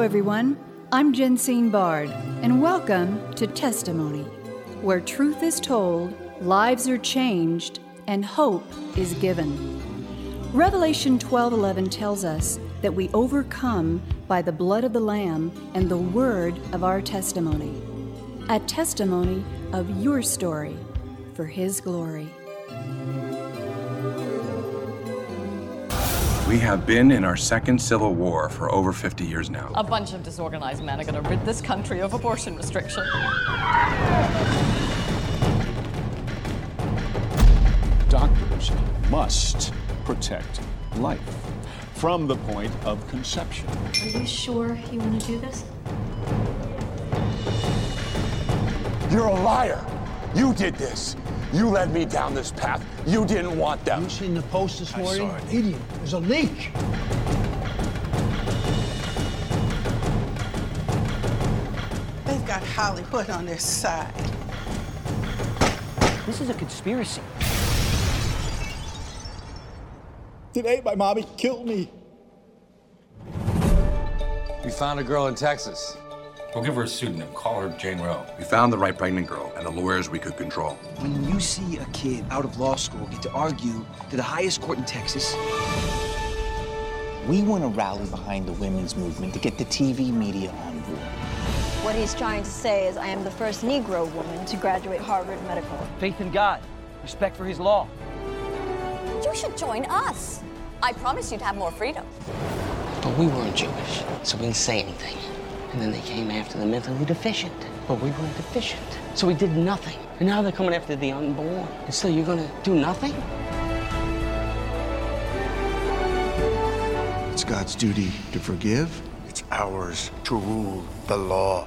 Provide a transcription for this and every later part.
everyone. I'm Jensine Bard, and welcome to Testimony, where truth is told, lives are changed, and hope is given. Revelation 12:11 tells us that we overcome by the blood of the Lamb and the word of our testimony. A testimony of your story for His glory. We have been in our second civil war for over 50 years now. A bunch of disorganized men are going to rid this country of abortion restriction. Doctors must protect life from the point of conception. Are you sure you want to do this? You're a liar. You did this. You led me down this path. You didn't want them. You seen the post this morning? I saw it. Idiot. There's a leak. They've got Hollywood on their side. This is a conspiracy. Today, my mommy killed me. We found a girl in Texas. We'll give her a pseudonym. Call her Jane Roe. We found the right pregnant girl and the lawyers we could control. When you see a kid out of law school get to argue to the highest court in Texas, we want to rally behind the women's movement to get the TV media on board. What he's trying to say is, I am the first Negro woman to graduate Harvard Medical. Faith in God, respect for His law. You should join us. I promise you'd have more freedom. But we weren't Jewish, so we didn't say anything. And then they came after the mentally deficient. But we weren't deficient, so we did nothing. And now they're coming after the unborn. And so you're gonna do nothing? It's God's duty to forgive. It's ours to rule the law.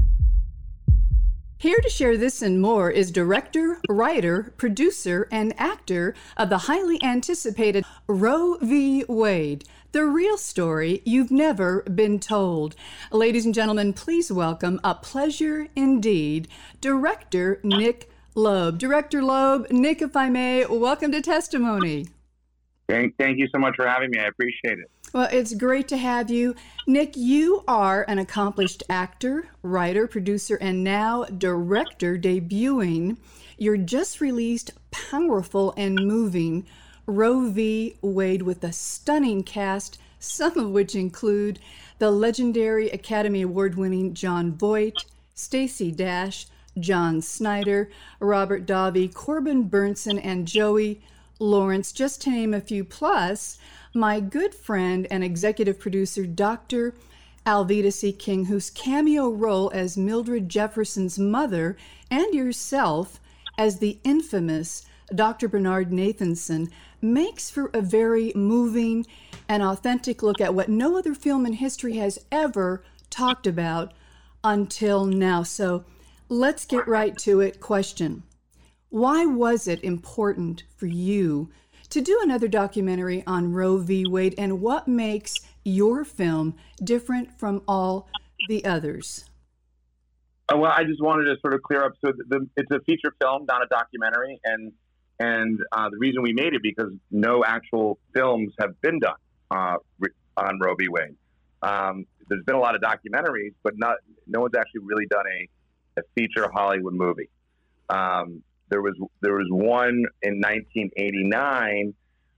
Here to share this and more is director, writer, producer, and actor of the highly anticipated Roe v. Wade, the real story you've never been told. Ladies and gentlemen, please welcome, a pleasure indeed, Director Nick Loeb. Director Loeb, Nick, if I may, welcome to Testimony. Thank you so much for having me. I appreciate it. Well, it's great to have you. Nick, you are an accomplished actor, writer, producer, and now director, debuting your just released powerful and moving Roe v. Wade with a stunning cast, some of which include the legendary Academy Award-winning Jon Voight, Stacey Dash, John Snyder, Robert Davi, Corbin Burnson, and Joey Lawrence, just to name a few, plus my good friend and executive producer, Dr. Alveda C. King, whose cameo role as Mildred Jefferson's mother and yourself as the infamous Dr. Bernard Nathanson makes for a very moving and authentic look at what no other film in history has ever talked about until now. So let's get right to it. Question: why was it important for you to do another documentary on Roe v. Wade, and what makes your film different from all the others? Well, I just wanted to sort of clear up. So it's a feature film, not a documentary, and the reason we made it because no actual films have been done on Roe v. Wade. There's been a lot of documentaries, but no one's actually really done a feature Hollywood movie. There was one in 1989,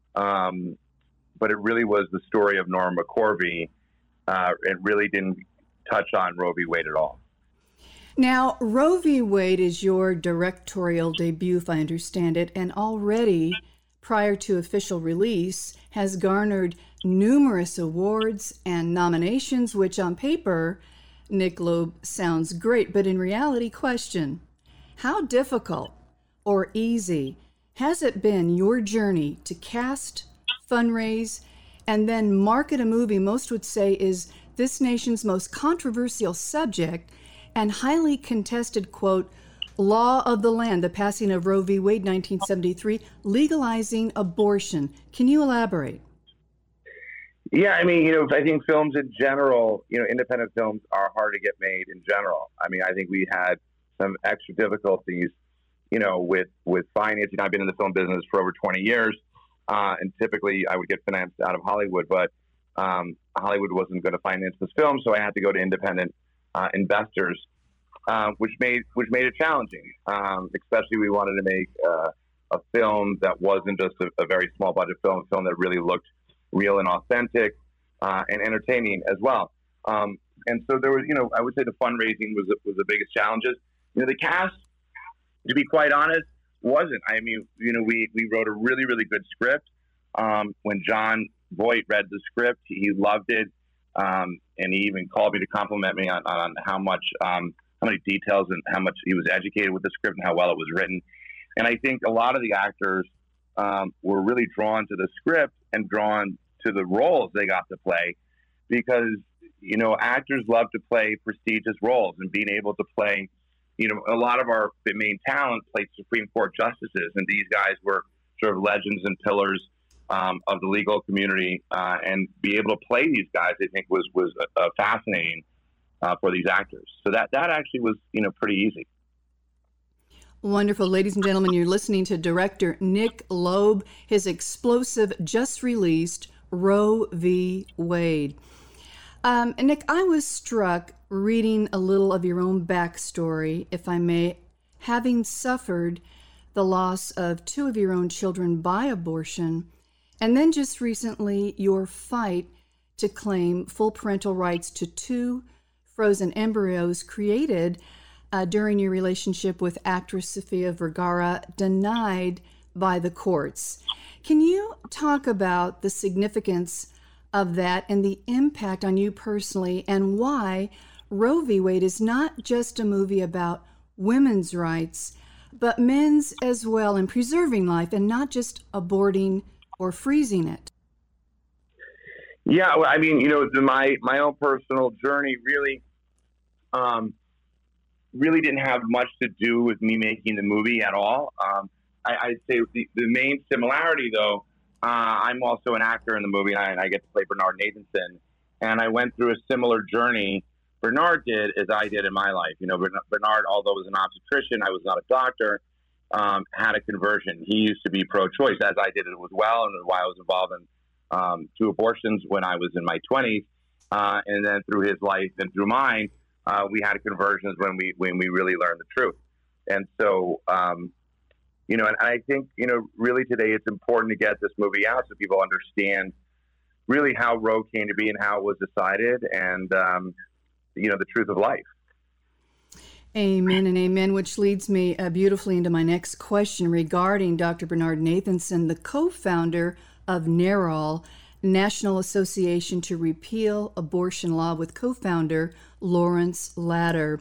but it really was the story of Norma McCorvey. It really didn't touch on Roe v. Wade at all. Now, Roe v. Wade is your directorial debut, if I understand it, and already, prior to official release, has garnered numerous awards and nominations, which on paper, Nick Loeb, sounds great. But in reality, question: how difficult or easy has it been your journey to cast, fundraise, and then market a movie most would say is this nation's most controversial subject and highly contested, quote, law of the land, the passing of Roe v. Wade, 1973, legalizing abortion? Can you elaborate? Yeah, I mean, I think films in general, independent films are hard to get made in general. I mean, I think we had some extra difficulties with financing. I've been in the film business for over 20 years, and typically I would get financed out of Hollywood. But Hollywood wasn't going to finance this film, so I had to go to independent investors, which made it challenging. Especially, we wanted to make a film that wasn't just a very small budget film, a film that really looked real and authentic and entertaining as well. And so there was, I would say the fundraising was the biggest challenges. The cast, to be quite honest, wasn't. I mean, we wrote a really, really good script. When John Voight read the script, he loved it, and he even called me to compliment me on how many details and how much he was educated with the script and how well it was written. And I think a lot of the actors were really drawn to the script and drawn to the roles they got to play, because actors love to play prestigious roles, and being able to play, a lot of our main talent played Supreme Court justices, and these guys were sort of legends and pillars of the legal community, and be able to play these guys, I think was fascinating for these actors. So that actually was, pretty easy. Wonderful. Ladies and gentlemen, you're listening to director Nick Loeb, his explosive, just released Roe v. Wade. Nick, I was struck reading a little of your own backstory, if I may, having suffered the loss of 2 of your own children by abortion, and then just recently your fight to claim full parental rights to 2 frozen embryos created during your relationship with actress Sofia Vergara, denied by the courts. Can you talk about the significance of that and the impact on you personally, and why Roe v. Wade is not just a movie about women's rights, but men's as well, and preserving life and not just aborting or freezing it? Yeah, well, I mean, my own personal journey really didn't have much to do with me making the movie at all. I'd say the main similarity, though, I'm also an actor in the movie, and I get to play Bernard Nathanson. And I went through a similar journey Bernard did as I did in my life. Bernard, although was an obstetrician, I was not a doctor, had a conversion. He used to be pro-choice, as I did it as well, and why I was involved in 2 abortions when I was in my 20s. And then through his life and through mine, we had conversions when we really learned the truth. And so, and I think, really today it's important to get this movie out so people understand really how Roe came to be and how it was decided, and, the truth of life. Amen and amen, which leads me beautifully into my next question regarding Dr. Bernard Nathanson, the co-founder of NARAL, National Association to Repeal Abortion Law, with co-founder Lawrence Ladder.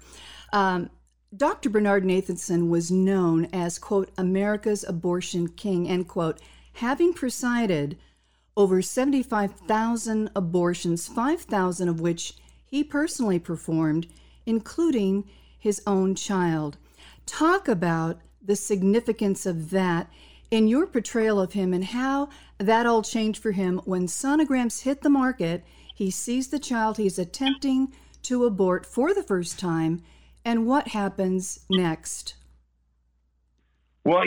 Dr. Bernard Nathanson was known as, quote, America's abortion king, end quote, having presided over 75,000 abortions, 5,000 of which he personally performed, including his own child. Talk about the significance of that in your portrayal of him, and how that all changed for him when sonograms hit the market. He sees the child he's attempting to abort for the first time, and what happens next? Well,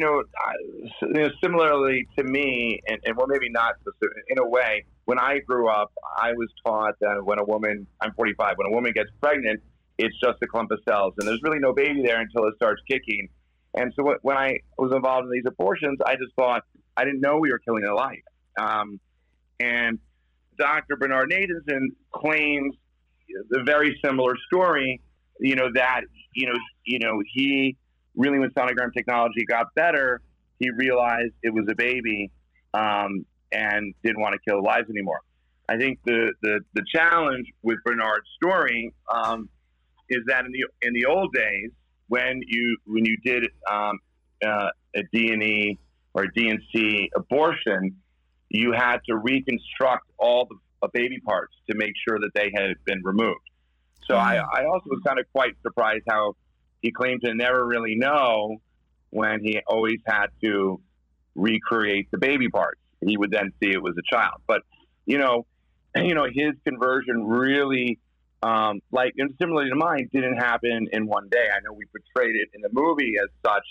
similarly to me, and well, maybe not in a way, when I grew up, I was taught that when a woman, I'm 45, when a woman gets pregnant, it's just a clump of cells, and there's really no baby there until it starts kicking. And so when I was involved in these abortions, I just thought, I didn't know we were killing a life. And Dr. Bernard Nathanson claims the very similar story, that, he really, when sonogram technology got better, he realized it was a baby, and didn't want to kill lives anymore. I think the challenge with Bernard's story is that in the old days, when you did a D&E or a D&C abortion, you had to reconstruct all the baby parts to make sure that they had been removed. So I also was kind of quite surprised how he claimed to never really know when he always had to recreate the baby parts. He would then see it was a child. But, his conversion really, and similarly to mine, didn't happen in one day. I know we portrayed it in the movie as such,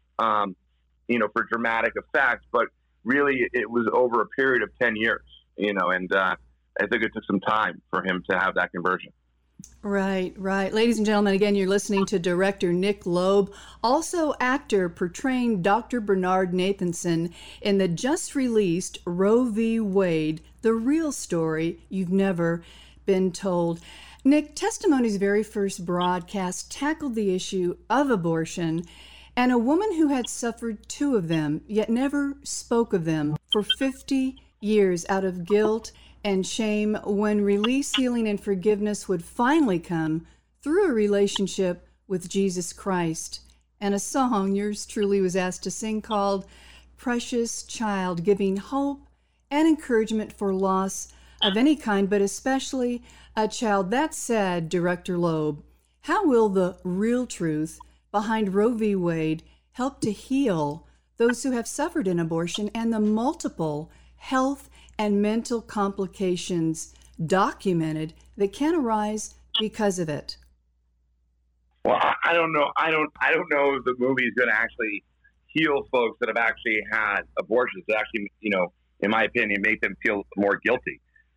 for dramatic effect, but really it was over a period of 10 years, and I think it took some time for him to have that conversion. Right, right. Ladies and gentlemen, again, you're listening to director Nick Loeb, also actor portraying Dr. Bernard Nathanson in the just-released Roe v. Wade, the real story you've never been told. Nick, Testimony's very first broadcast tackled the issue of abortion, and a woman who had suffered 2 of them, yet never spoke of them for 50 years out of guilt and shame, when release, healing, and forgiveness would finally come through a relationship with Jesus Christ. And a song yours truly was asked to sing called Precious Child, giving hope and encouragement for loss of any kind, but especially a child. That said, Director Loeb, how will the real truth behind Roe v. Wade help to heal those who have suffered an abortion and the multiple health and mental complications documented that can arise because of it? Well, I don't know. I don't know if the movie is going to actually heal folks that have actually had abortions. It actually, in my opinion, make them feel more guilty.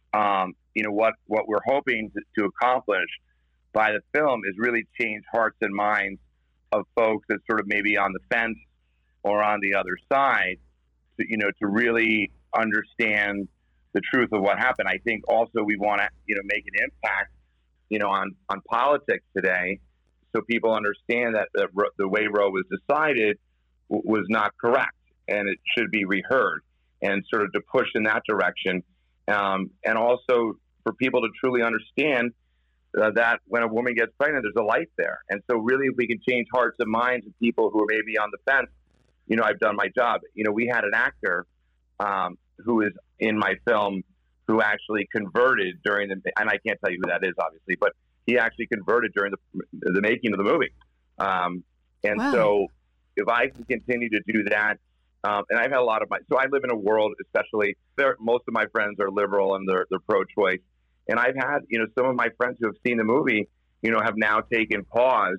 What we're hoping to accomplish by the film is really change hearts and minds of folks that sort of maybe on the fence or on the other side, to really understand the truth of what happened. I think also we want to, make an impact, on politics today, so people understand that the way Roe was decided was not correct, and it should be reheard, and sort of to push in that direction, and also for people to truly understand that when a woman gets pregnant, there's a life there. And so really, if we can change hearts and minds of people who are maybe on the fence, I've done my job. We had an actor who is in my film who actually converted during and I can't tell you who that is, obviously, but he actually converted during the making of the movie. Wow. So if I can continue to do that, and I've had a lot of so I live in a world, especially most of my friends are liberal and they're pro-choice. And I've had, some of my friends who have seen the movie, have now taken pause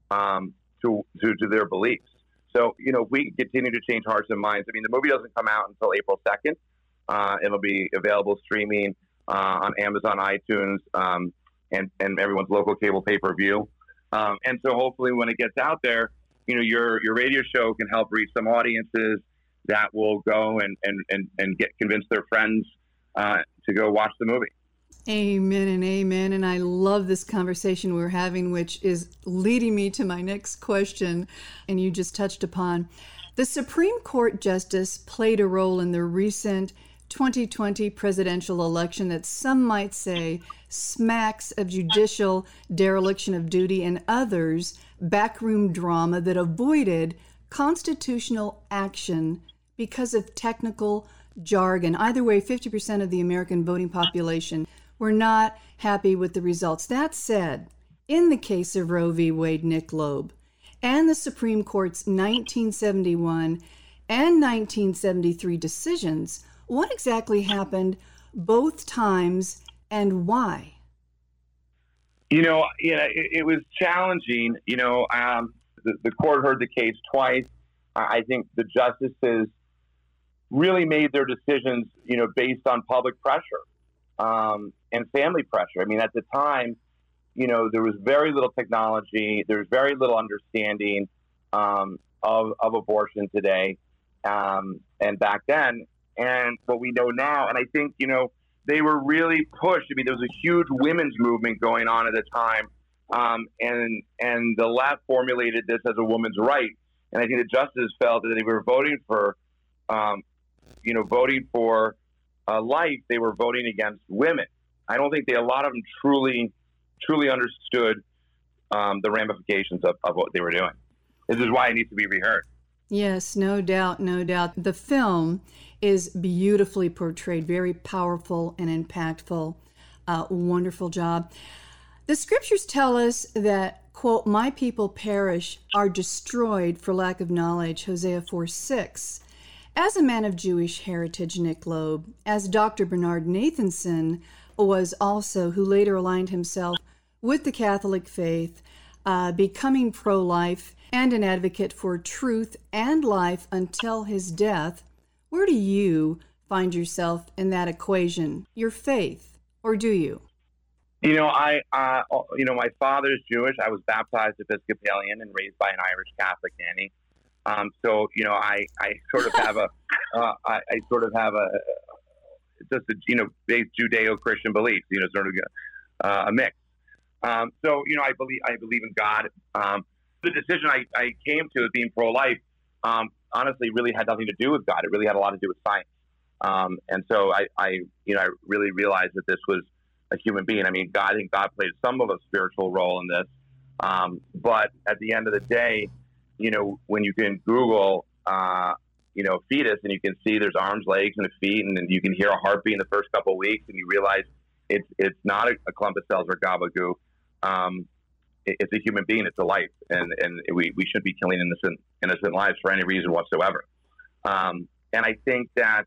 to their beliefs. So, if we continue to change hearts and minds, the movie doesn't come out until April 2nd. It'll be available streaming on Amazon, iTunes, and everyone's local cable pay-per-view. And so hopefully when it gets out there, your radio show can help reach some audiences that will go and convince their friends to go watch the movie. Amen and amen. And I love this conversation we're having, which is leading me to my next question, and you just touched upon. The Supreme Court justice played a role in the recent 2020 presidential election that some might say smacks of judicial dereliction of duty, and others backroom drama that avoided constitutional action because of technical jargon. Either way, 50% of the American voting population were not happy with the results. That said, in the case of Roe v. Wade, Nick Loeb, and the Supreme Court's 1971 and 1973 decisions, what exactly happened both times and why? It was challenging. The court heard the case twice. I think the justices really made their decisions, based on public pressure and family pressure. At the time, there was very little technology. There was very little understanding of abortion today and back then. And what we know now, and I think, they were really pushed. There was a huge women's movement going on at the time, and the left formulated this as a woman's right. And I think the justices felt that they were voting for, life. They were voting against women. I don't think a lot of them truly understood the ramifications of what they were doing. This is why it needs to be reheard. Yes, no doubt, no doubt. The film is beautifully portrayed, very powerful and impactful. Wonderful job. The scriptures tell us that, quote, "My people perish, are destroyed for lack of knowledge," Hosea 4:6. As a man of Jewish heritage, Nick Loeb, as Dr. Bernard Nathanson was also, who later aligned himself with the Catholic faith, becoming pro-life and an advocate for truth and life until his death, where do you find yourself in that equation? Your faith, Or do you? You know, my father's Jewish. I was baptized Episcopalian and raised by an Irish Catholic nanny. So, you know, I sort of have big Judeo-Christian beliefs, you know, sort of a mix. So, you know, I believe in God. The decision I came to as being pro-life, honestly, really had nothing to do with God. It really had a lot to do with science. And so I really realized that this was a human being. I mean, I think God played some of a spiritual role in this. But at the end of the day, you know, when you can Google, fetus, and you can see there's arms, legs, and a feet, and then you can hear a heartbeat in the first couple of weeks, and you realize it's not a clump of cells or gabagoo. It's a human being. It's a life, and we shouldn't be killing innocent lives for any reason whatsoever. And I think that,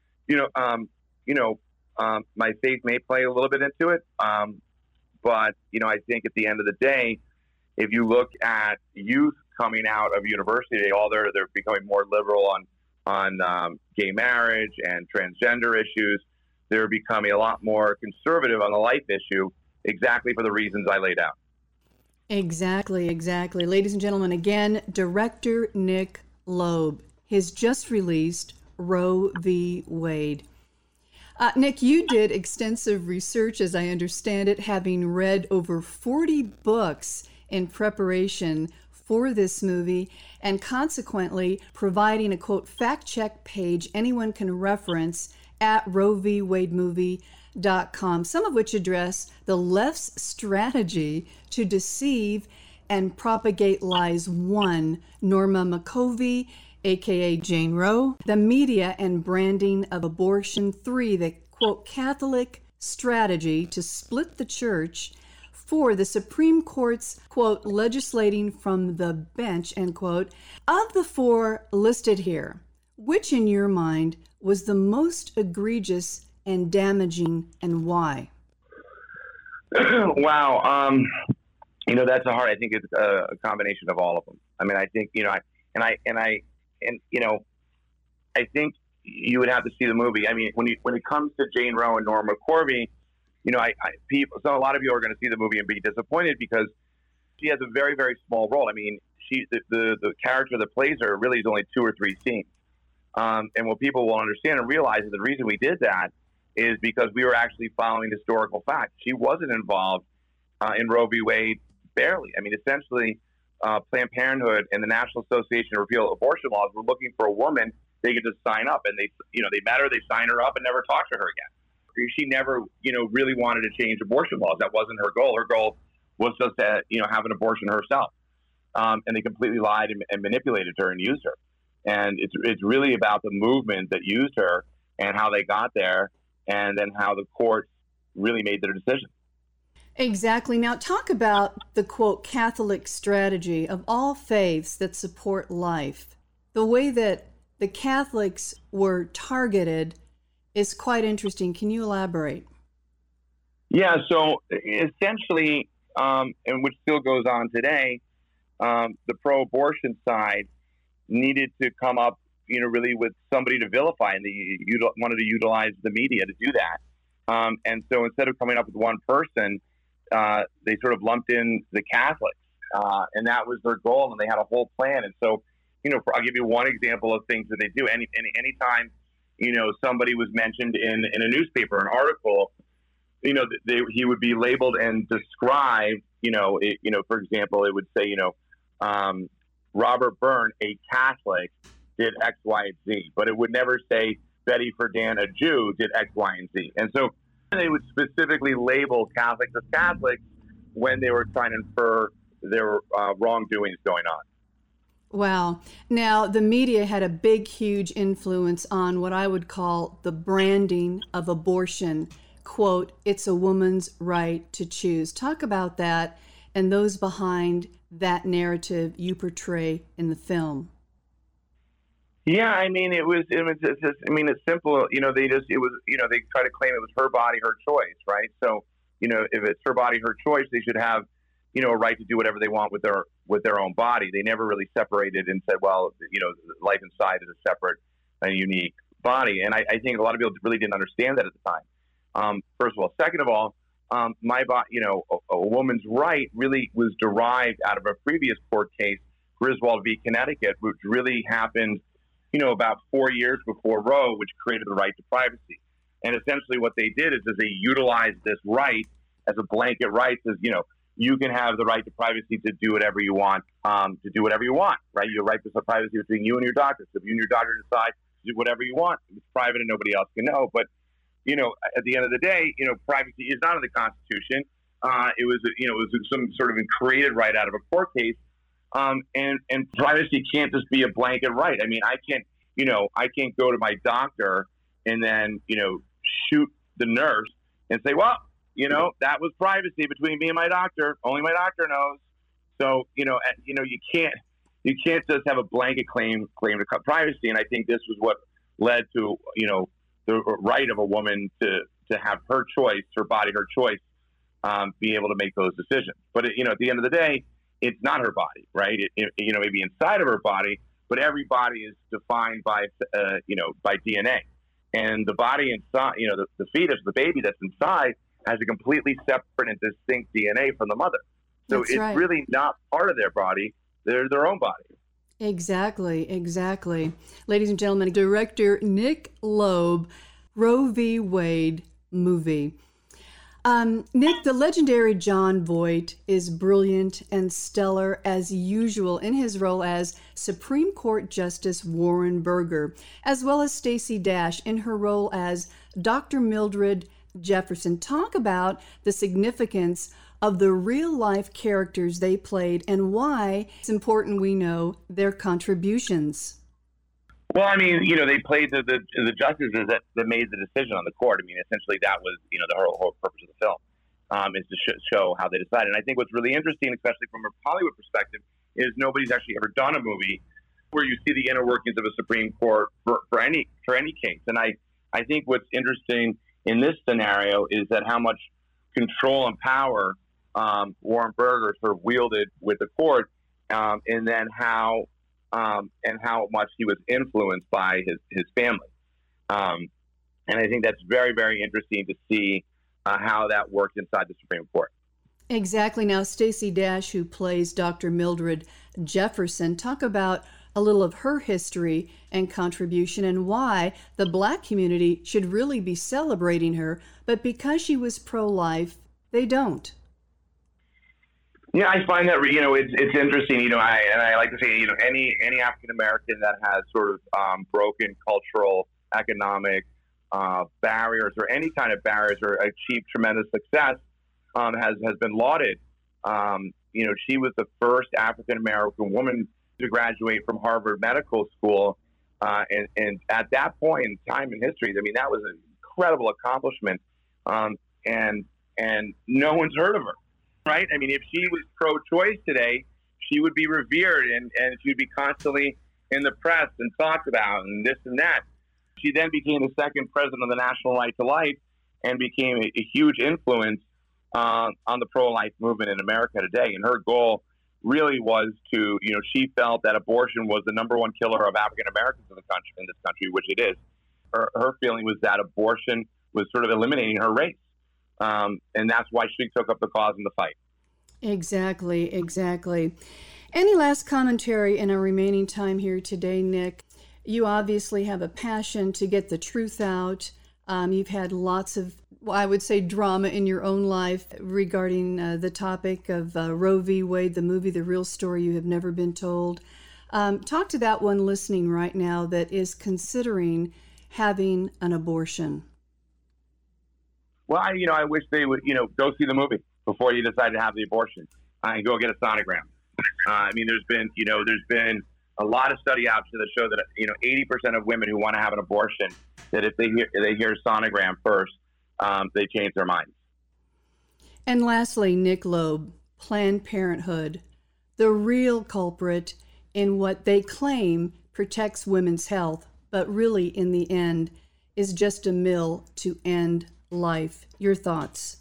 my faith may play a little bit into it, but you know, I think at the end of the day, if you look at youth coming out of university, they're becoming more liberal on gay marriage and transgender issues. They're becoming a lot more conservative on the life issue, exactly for the reasons I laid out. Exactly. Ladies and gentlemen, again, director Nick Loeb, his just released Roe v. Wade. Nick, you did extensive research, as I understand it, having read over 40 books in preparation for this movie, and consequently providing a, quote, fact-check page anyone can reference at RoeVWadeMovie.com, some of which address the left's strategy to deceive and propagate lies. 1, Norma McCovey, a.k.a. Jane Roe, the media and branding of abortion. 3, the, quote, Catholic strategy to split the church. 4, the Supreme Court's, quote, legislating from the bench, end quote. Of the 4 listed here, which in your mind was the most egregious and damaging, and why? Wow. That's I think it's a combination of all of them. I mean, I think, I think you would have to see the movie. I mean, when it comes to Jane Roe and Norma McCorvey, a lot of you are going to see the movie and be disappointed because she has a very, very small role. I mean, the character that plays her really is only 2 or 3 scenes. And what people will understand and realize is the reason we did that is because we were actually following historical facts. She wasn't involved in Roe v. Wade, barely. I mean, essentially, Planned Parenthood and the National Association to Repeal Abortion Laws were looking for a woman they could just sign up, and they met her, they signed her up, and never talked to her again. She never, really wanted to change abortion laws. That wasn't her goal. Her goal was just to, have an abortion herself. And they completely lied and manipulated her and used her. And it's really about the movement that used her and how they got there, and then how the courts really made their decision. Exactly. Now, talk about the, quote, Catholic strategy of all faiths that support life. The way that the Catholics were targeted is quite interesting. Can you elaborate? Yeah, so essentially, and which still goes on today, the pro-abortion side needed to come up, really with somebody to vilify, and they wanted to utilize the media to do that. And so instead of coming up with one person, they sort of lumped in the Catholics, and that was their goal, and they had a whole plan. And so, I'll give you one example of things that they do. Anytime somebody was mentioned in a newspaper, an article, he would be labeled and described, for example, it would say, Robert Byrne, a Catholic, did X, Y, and Z, but it would never say Betty Friedan, a Jew, did X, Y, and Z. And so they would specifically label Catholics as Catholics when they were trying to infer their wrongdoings going on. Wow. Now, the media had a big, huge influence on what I would call the branding of abortion. Quote, it's a woman's right to choose. Talk about that and those behind that narrative you portray in the film. Yeah, I mean, it's simple. They try to claim it was her body, her choice, right? So, if it's her body, her choice, they should have, a right to do whatever they want with their own body. They never really separated and said, well, life inside is a separate and unique body. And I think a lot of people really didn't understand that at the time. First of all. Second of all, a woman's right really was derived out of a previous court case, Griswold v. Connecticut, which really happened, about 4 years before Roe, which created the right to privacy. And essentially what they did is they utilized this right as a blanket right, says, you can have the right to privacy to do whatever you want, right? You have right to privacy between you and your doctor. So if you and your doctor decide to do whatever you want, it's private and nobody else can know. But, at the end of the day, privacy is not in the Constitution. It was some sort of created right out of a court case. And privacy can't just be a blanket right. I mean, I can't go to my doctor and then, shoot the nurse and say, well, that was privacy between me and my doctor. Only my doctor knows. So, you can't just have a blanket claim to privacy. And I think this was what led to, the right of a woman to have her choice, her body, her choice, be able to make those decisions. But, at the end of the day, it's not her body, right? It may be inside of her body, but every body is defined by DNA. And the body inside, the fetus, the baby that's inside, has a completely separate and distinct DNA from the mother. So it's really not part of their body. They're their own body. Exactly. Ladies and gentlemen, director Nick Loeb, Roe v. Wade movie. Nick, the legendary Jon Voight is brilliant and stellar as usual in his role as Supreme Court Justice Warren Burger, as well as Stacey Dash in her role as Dr. Mildred Jefferson. Talk about the significance of the real-life characters they played and why it's important we know their contributions. Well, I mean, they played the justices that made the decision on the court. I mean, essentially that was, the whole purpose of the film, is to show how they decided. And I think what's really interesting, especially from a Hollywood perspective, is nobody's actually ever done a movie where you see the inner workings of a Supreme Court for any case. And I think what's interesting in this scenario is that how much control and power Warren Burger sort of wielded with the court, and then how much he was influenced by his family. And I think that's very, very interesting to see how that worked inside the Supreme Court. Exactly. Now, Stacey Dash, who plays Dr. Mildred Jefferson, talk about a little of her history and contribution and why the Black community should really be celebrating her, but because she was pro-life, they don't. Yeah, I find that it's interesting. I like to say any African American that has sort of broken cultural, economic barriers or any kind of barriers or achieved tremendous success has been lauded. She was the first African American woman to graduate from Harvard Medical School, and at that point in time in history, I mean that was an incredible accomplishment, and no one's heard of her. Right? I mean, if she was pro-choice today, she would be revered and she would be constantly in the press and talked about and this and that. She then became the second president of the National Right to Life and became a huge influence on the pro-life movement in America today. And her goal really was to, she felt that abortion was the number one killer of African Americans in this country, which it is. Her feeling was that abortion was sort of eliminating her race. And that's why she took up the cause in the fight. Exactly. Any last commentary in our remaining time here today, Nick? You obviously have a passion to get the truth out. You've had lots of, I would say, drama in your own life regarding the topic of Roe v. Wade, the movie, The Real Story You Have Never Been Told. Talk to that one listening right now that is considering having an abortion. Well, I wish they would, go see the movie before you decide to have the abortion and go get a sonogram. I mean, there's been a lot of study out that show that 80% of women who want to have an abortion, that if they hear sonogram first, they change their minds. And lastly, Nick Loeb, Planned Parenthood, the real culprit in what they claim protects women's health, but really in the end is just a mill to end life. Your thoughts?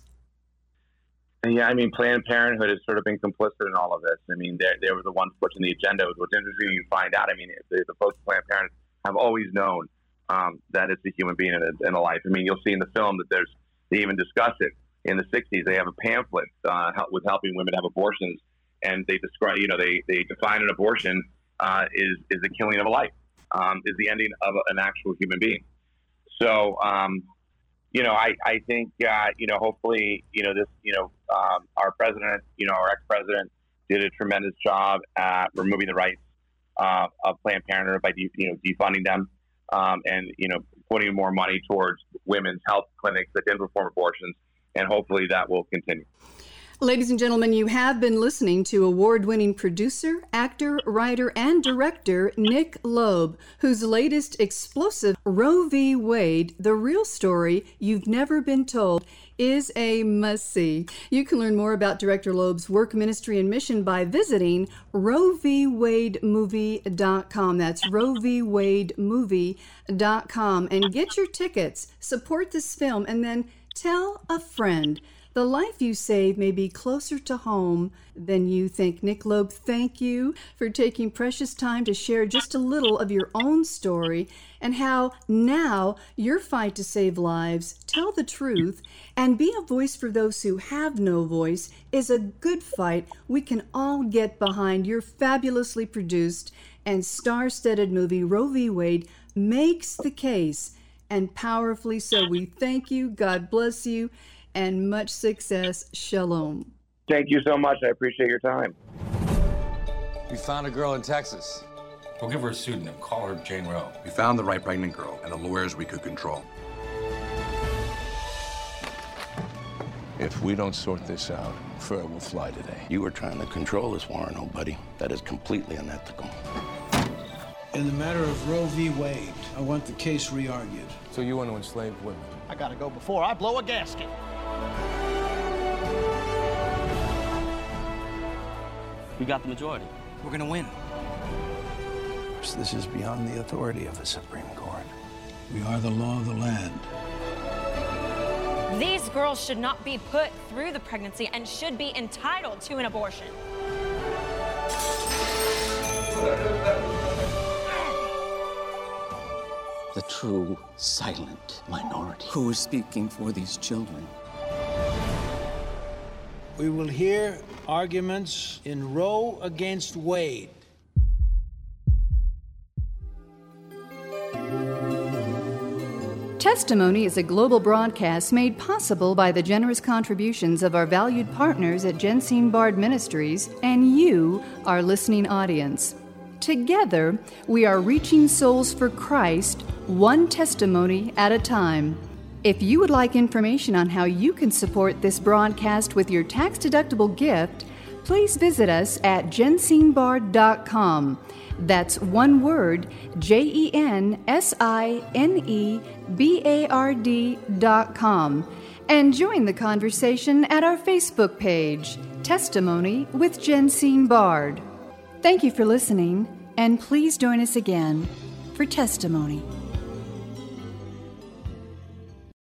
Yeah, I mean, Planned Parenthood has sort of been complicit in all of this. I mean, they were the ones pushing the agenda. What's interesting, you find out, I mean, the folks at Planned Parenthood have always known that it's a human being and a life. I mean, you'll see in the film that there's They even discuss it in the 60s. They have a pamphlet with helping women have abortions, and they describe, they define an abortion is the killing of a life, is the ending of an actual human being. So, I think, hopefully, our president, our ex-president did a tremendous job at removing the rights of Planned Parenthood by, defunding them, and, putting more money towards women's health clinics that didn't perform abortions. And hopefully that will continue. Ladies and gentlemen, you have been listening to award-winning producer, actor, writer, and director Nick Loeb, whose latest explosive Roe v. Wade, The Real Story You've Never Been Told, is a must-see. You can learn more about Director Loeb's work, ministry, and mission by visiting RoeVWadeMovie.com. That's RoeVWadeMovie.com. And get your tickets, support this film, and then tell a friend. The life you save may be closer to home than you think. Nick Loeb, thank you for taking precious time to share just a little of your own story and how now your fight to save lives, tell the truth, and be a voice for those who have no voice is a good fight we can all get behind. Your fabulously produced and star-studded movie, Roe v. Wade, makes the case, and powerfully so. We thank you. God bless you. And much success. Shalom. Thank you so much. I appreciate your time. We found a girl in Texas. We'll give her a pseudonym. Call her Jane Roe. We found the right pregnant girl and the lawyers we could control. If we don't sort this out, fur will fly today. You were trying to control us, Warren, old buddy. That is completely unethical. In the matter of Roe v. Wade, I want the case re-argued. So you want to enslave women? I gotta go before I blow a gasket. We got the majority. We're gonna win. This is beyond the authority of the Supreme Court. We are the law of the land. These girls should not be put through the pregnancy and should be entitled to an abortion. The true silent minority. Who is speaking for these children? We will hear arguments in Roe against Wade. Testimony is a global broadcast made possible by the generous contributions of our valued partners at Jensine Bard Ministries and you, our listening audience. Together, we are reaching souls for Christ, one testimony at a time. If you would like information on how you can support this broadcast with your tax-deductible gift, please visit us at jensinebard.com. That's one word, JENSINEBARD.com. And join the conversation at our Facebook page, Testimony with Jensine Bard. Thank you for listening, and please join us again for Testimony.